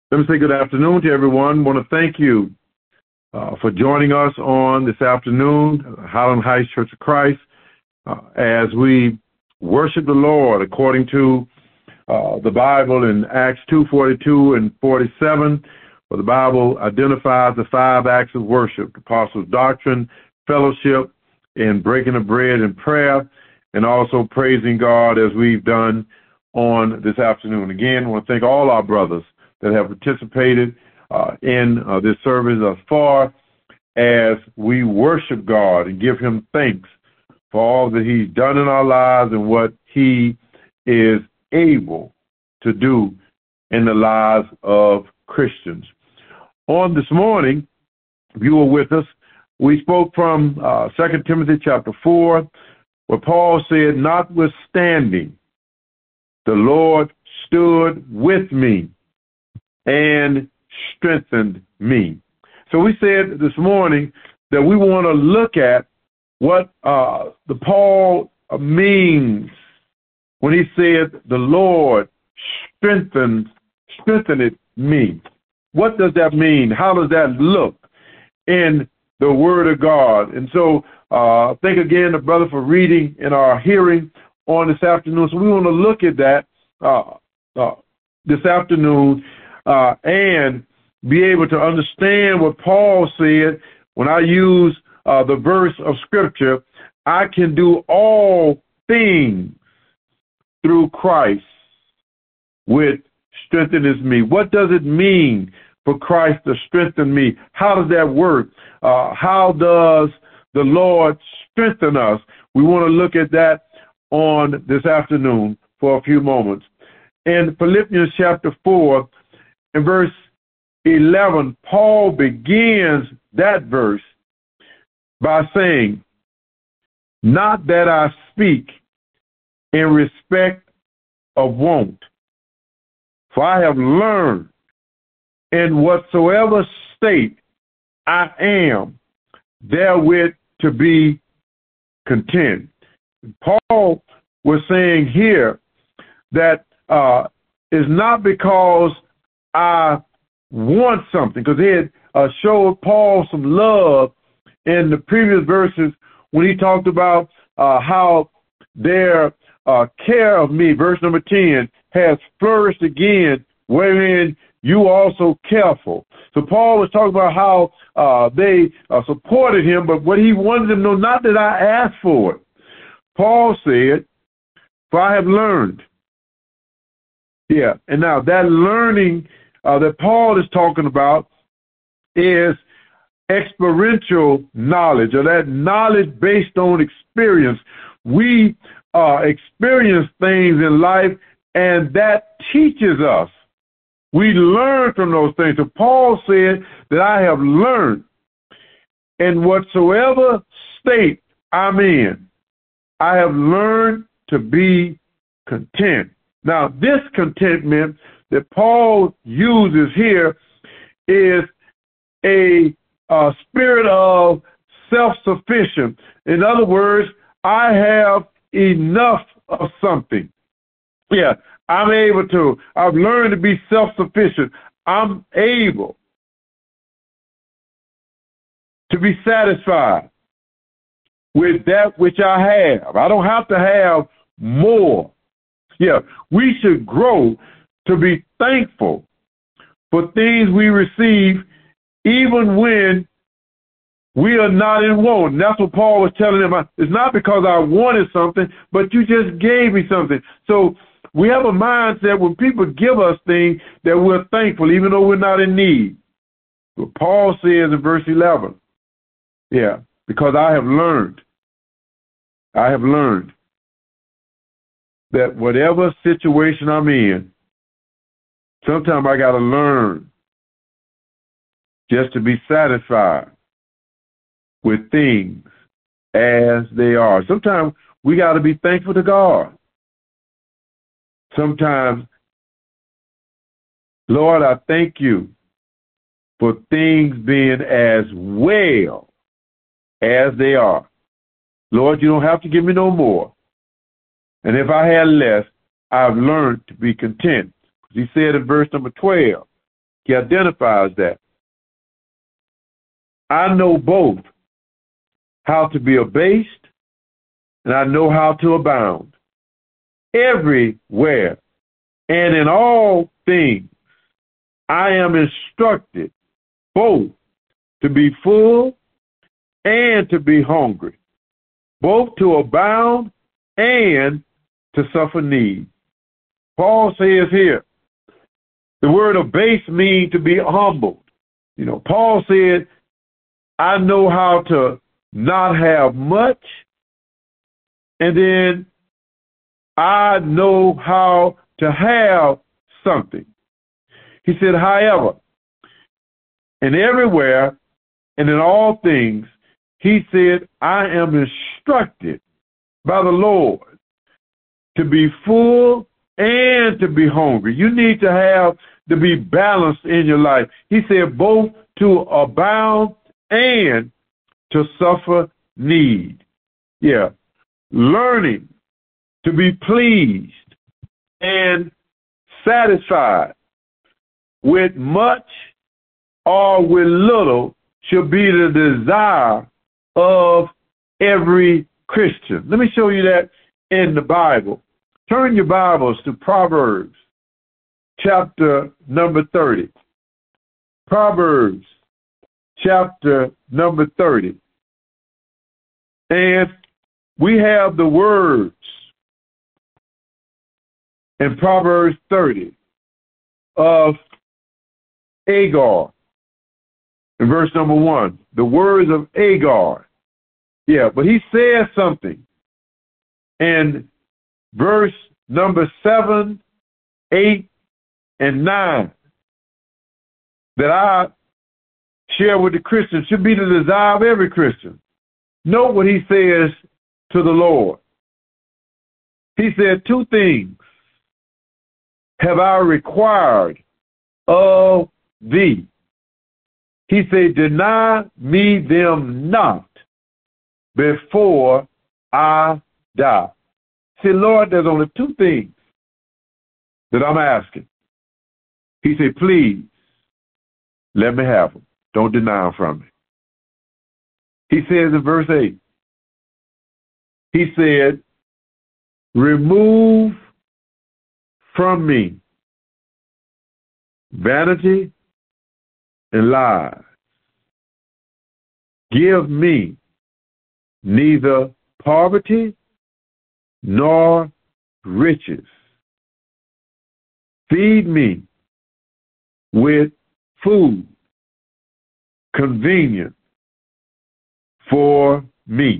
Let me say good afternoon to everyone. I want to thank you for joining us on this afternoon, Highland Heights Church of Christ, as we worship the Lord according to the Bible in Acts 2:42 and 47, where the Bible identifies the 5 acts of worship: the apostles' doctrine, fellowship, and breaking of bread and prayer, and also praising God as we've done on this afternoon. Again, I want to thank all our brothers that have participated in this service thus far as we worship God and give him thanks for all that he's done in our lives and what he is able to do in the lives of Christians. On this morning, if you were with us, we spoke from 2 Timothy chapter 4, where Paul said, "Notwithstanding, the Lord stood with me and strengthened me." So we said this morning that we want to look at what the Paul means when he said, "The Lord strengthened me." What does that mean? How does that look in the Word of God? And so thank again the brother for reading in our hearing on this afternoon. So we want to look at that this afternoon and be able to understand what Paul said when I use the verse of Scripture, "I can do all things through Christ, which strengthens me." What does it mean for Christ to strengthen me? How does that work? How does the Lord strengthen us? We want to look at that on this afternoon for a few moments. In Philippians chapter 4, in verse 11, Paul begins that verse by saying, "Not that I speak in respect of want, for I have learned in whatsoever state I am, therewith to be content." Paul was saying here that it's not because I want something, because he had showed Paul some love in the previous verses when he talked about how their care of me, verse number 10, has flourished again, wherein you also careful. So Paul was talking about how they supported him, but what he wanted them to know, not that I asked for it. Paul said, "For I have learned." Yeah, and now that learning that Paul is talking about is experiential knowledge, or that knowledge based on experience. We experience things in life, and that teaches us. We learn from those things. So Paul said that I have learned in whatsoever state I'm in, I have learned to be content. Now, this contentment that Paul uses here is a spirit of self-sufficient. In other words, I have enough of something. Yeah, I've learned to be self-sufficient. I'm able to be satisfied with that which I have. I don't have to have more. Yeah, we should grow to be thankful for things we receive, even when we are not in want. And that's what Paul was telling them. It's not because I wanted something, but you just gave me something. So we have a mindset when people give us things that we're thankful, even though we're not in need. But Paul says in verse 11, yeah, because I have learned that whatever situation I'm in, sometimes I got to learn just to be satisfied with things as they are. Sometimes we got to be thankful to God. Sometimes, Lord, I thank you for things being as well as they are. Lord, you don't have to give me no more. And if I had less, I've learned to be content. He said in verse number 12, He identifies that. I know both how to be abased and I know how to abound. Everywhere and in all things I am instructed both to be full and to be hungry, both to abound and to suffer need. Paul says here, the word abase means to be humbled. Paul said, I know how to not have much, and then I know how to have something. He said, however, and everywhere and in all things, he said, I am instructed by the Lord to be full and to be hungry. You need to be balanced in your life. He said, both to abound and to suffer need. Yeah. Learning to be pleased and satisfied with much or with little should be the desire of every Christian. Let me show you that in the Bible. Turn your Bibles to Proverbs chapter number 30. Proverbs chapter number 30. And we have the words in Proverbs 30 of Agar. In verse number 1, the words of Agar. Yeah, but he says something in verse number 7, 8, and 9 that I share with the Christians should be the desire of every Christian. Note what he says to the Lord. He said, 2 things have I required of thee. He said, deny me them not before I die. See, Lord, there's only 2 things that I'm asking. He said, please, let me have them. Don't deny them from me. He says in verse 8, he said, remove from me vanity and lies. Give me neither poverty nor riches. Feed me with food convenient for me.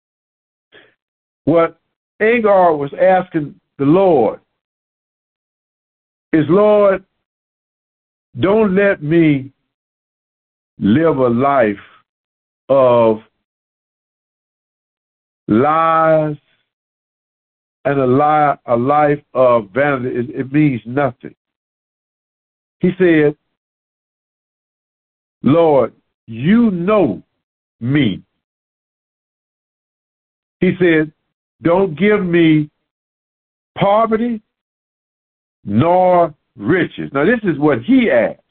What Agar was asking the Lord is, Lord, don't let me live a life of lies and a life of vanity. It means nothing. He said, Lord, you know me. He said, don't give me poverty nor riches. Now, this is what he asked.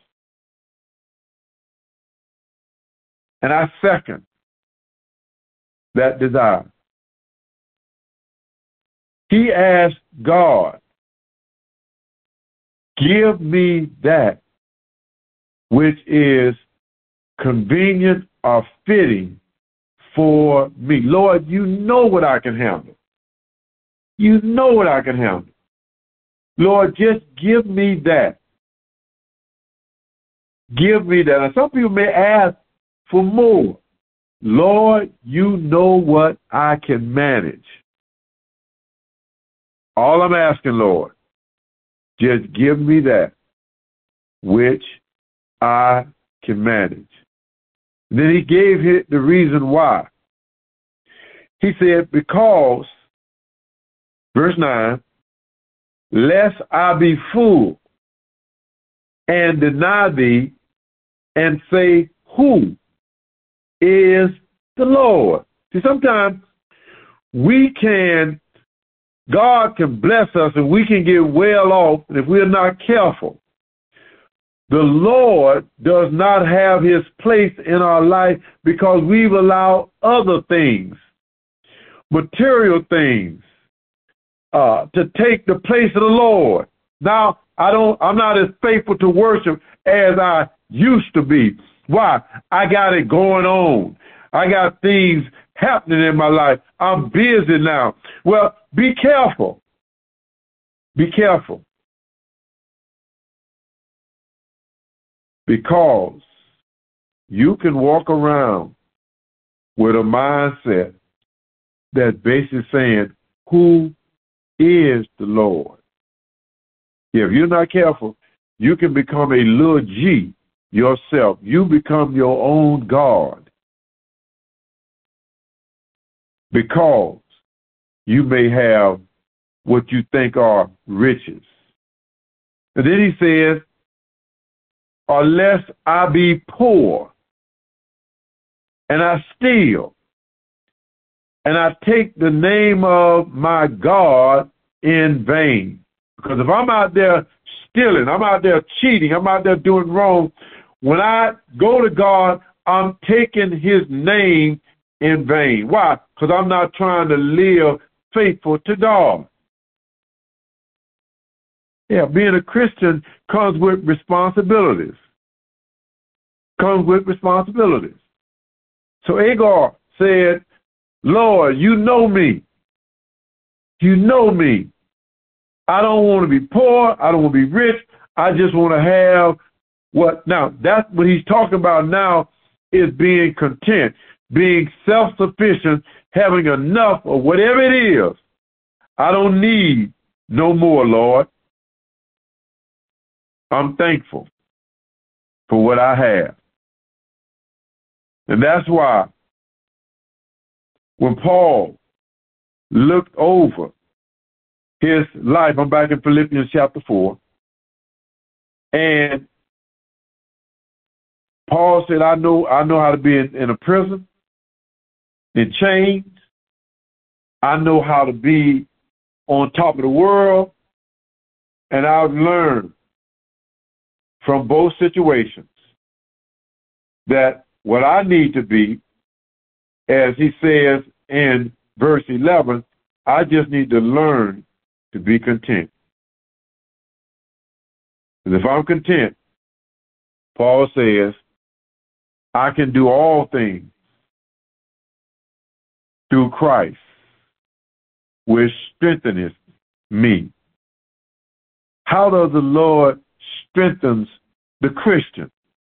And I second that desire. He asked God, give me that which is convenient or fitting for me. Lord, you know what I can handle. You know what I can handle. Lord, just give me that. Give me that. And some people may ask for more. Lord, you know what I can manage. All I'm asking, Lord, just give me that which I can manage. And then he gave it the reason why. He said, because, verse 9, lest I be full and deny thee and say, who is the Lord? See, sometimes God can bless us and we can get well off, and if we're not careful, the Lord does not have his place in our life because we've allowed other things, material things, to take the place of the Lord. Now, I'm not as faithful to worship as I used to be. Why? I got it going on. I got things happening in my life. I'm busy now. Well, be careful. Be careful. Because you can walk around with a mindset that's basically saying, who is the Lord? If you're not careful, you can become a little G yourself. You become your own God because you may have what you think are riches. And then he says, unless I be poor and I steal and I take the name of my God in vain. Because if I'm out there stealing, I'm out there cheating, I'm out there doing wrong, when I go to God, I'm taking his name in vain. Why? Because I'm not trying to live faithful to God. Yeah, being a Christian comes with responsibilities. Comes with responsibilities. So Agar said, Lord, you know me. You know me. I don't want to be poor. I don't want to be rich. I just want to have what? Now, that's what he's talking about now is being content, being self-sufficient, having enough of whatever it is. I don't need no more, Lord. I'm thankful for what I have. And that's why when Paul looked over his life, I'm back in Philippians chapter 4, and Paul said, I know how to be in a prison, in chains. I know how to be on top of the world, and I've learned from both situations that what I need to be, as he says in verse 11, I just need to learn to be content. And if I'm content, Paul says, I can do all things through Christ, which strengtheneth me. How does the Lord strengthens the Christian?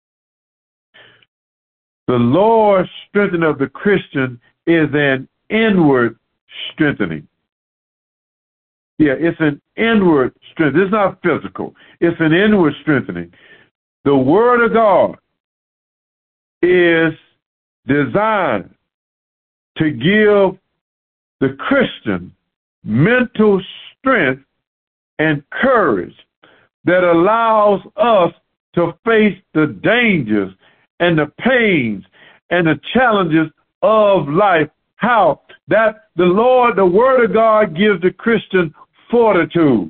The Lord's strengthening of the Christian is an inward strengthening. Yeah, it's an inward strength. It's not physical. It's an inward strengthening. The Word of God is designed to give the Christian mental strength and courage that allows us to face the dangers and the pains and the challenges of life. How? That the Lord, the Word of God gives the Christian fortitude.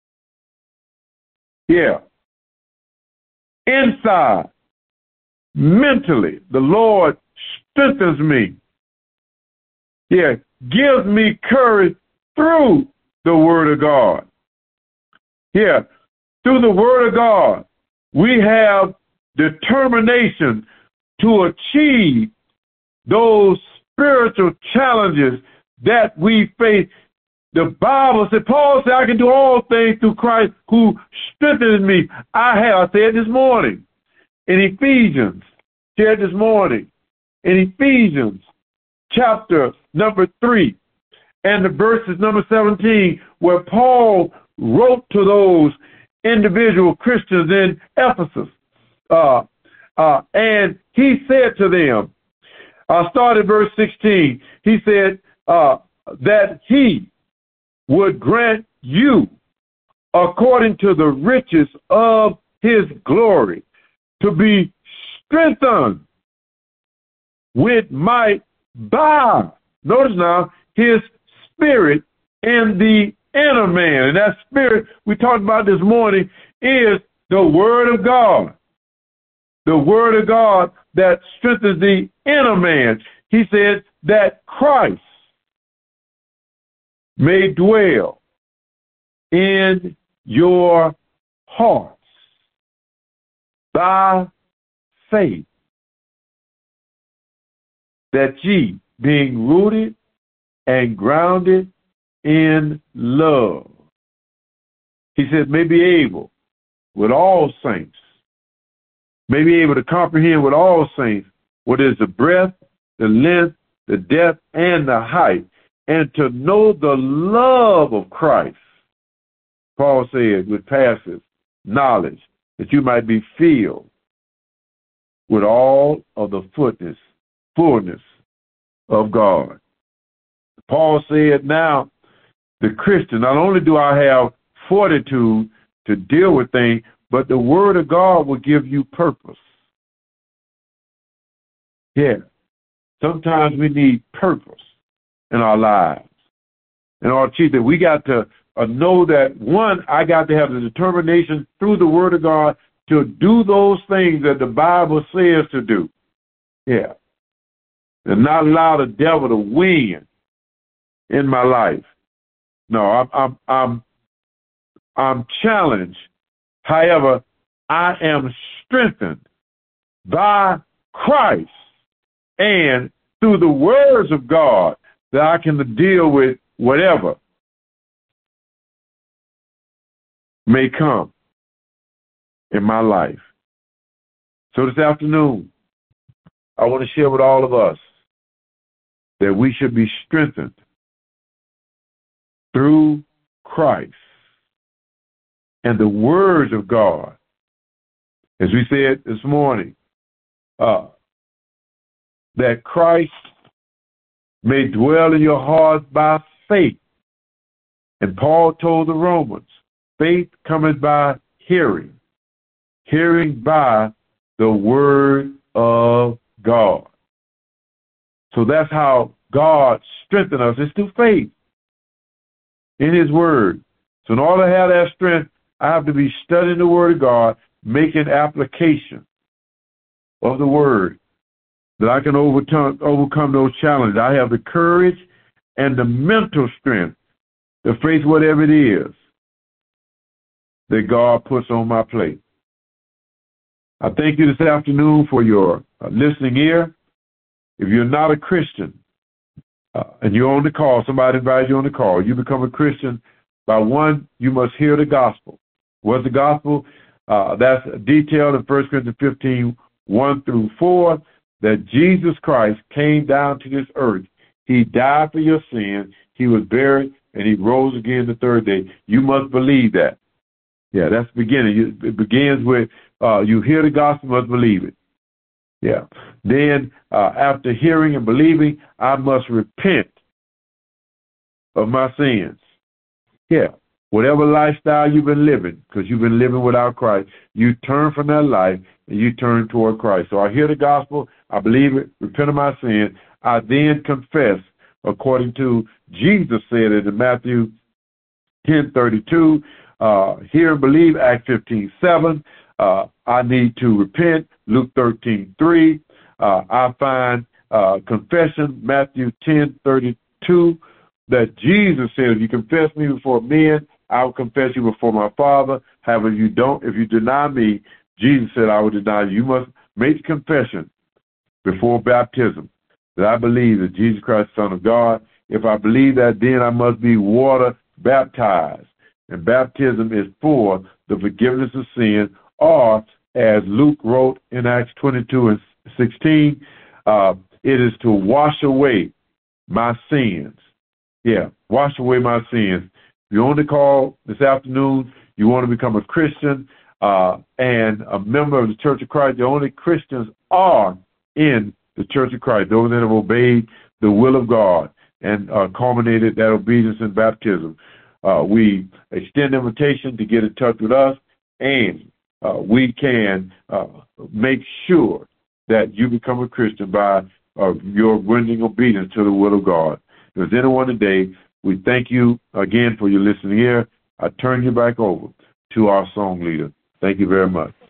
Yeah. Inside, mentally, the Lord strengthens me. Yeah. Gives me courage through the Word of God. Yeah. Through the Word of God, we have determination to achieve those spiritual challenges that we face. The Bible said, Paul said, I can do all things through Christ who strengthens me. I said this morning in Ephesians, in Ephesians chapter number 3 and the verses number 17, where Paul wrote to those individual Christians in Ephesus. And he said to them, I started verse 16, he said that he would grant you, according to the riches of his glory, to be strengthened with might by, notice now, his spirit in the inner man. And that spirit we talked about this morning is The Word of God. The Word of God that strengthens the inner man. He said that Christ may dwell in your hearts by faith, that ye, being rooted and grounded in love, he said, may be able with all saints, may be able to comprehend with all saints what is the breadth, the length, the depth, and the height, and to know the love of Christ. Paul said, with passes knowledge, that you might be filled with all of the fullness of God. Paul said, now, the Christian, not only do I have fortitude to deal with things, but the Word of God will give you purpose. Yeah. Sometimes we need purpose in our lives. In order to achieve that, we got to know that, one, I got to have the determination through the Word of God to do those things that the Bible says to do. Yeah. And not allow the devil to win in my life. No, I'm challenged. However, I am strengthened by Christ and through the words of God that I can deal with whatever may come in my life. So this afternoon, I want to share with all of us that we should be strengthened through Christ and the words of God. As we said this morning, that Christ may dwell in your hearts by faith. And Paul told the Romans, faith cometh by hearing, hearing by the word of God. So that's how God strengthens us, is through faith in his word. So in order to have that strength, I have to be studying the word of God, making application of the word, that I can overcome those challenges. I have the courage and the mental strength to face whatever it is that God puts on my plate. I thank you this afternoon for your listening ear. If you're not a Christian and you're on the call, somebody invited you on the call, you become a Christian by one, you must hear the gospel. What's the gospel? That's detailed in 1 Corinthians 15, 1 through 4, that Jesus Christ came down to this earth. He died for your sins. He was buried, and he rose again the third day. You must believe that. Yeah, that's the beginning. It begins with you hear the gospel, must believe it. Yeah. Then after hearing and believing, I must repent of my sins. Yeah. Whatever lifestyle you've been living, because you've been living without Christ, you turn from that life and you turn toward Christ. So I hear the gospel, I believe it, repent of my sin. I then confess, according to Jesus said it in Matthew 10:32. Hear and believe, Acts 15:7. I need to repent, Luke 13:3. I find confession, Matthew 10:32, that Jesus said, if you confess me before men, I will confess you before my Father. However, if you deny me, Jesus said, I will deny you. You must make the confession before baptism that I believe that Jesus Christ is the Son of God. If I believe that, then I must be water baptized. And baptism is for the forgiveness of sin, or as Luke wrote in Acts 22:16, it is to wash away my sins. Yeah, wash away my sins. If you're on the call this afternoon, you want to become a Christian and a member of the Church of Christ, the only Christians are in the Church of Christ, those that have obeyed the will of God and culminated that obedience in baptism. We extend invitation to get in touch with us, and we can make sure that you become a Christian by your rendering obedience to the will of God. If there's anyone today, we thank you again for your listening here. I turn you back over to our song leader. Thank you very much.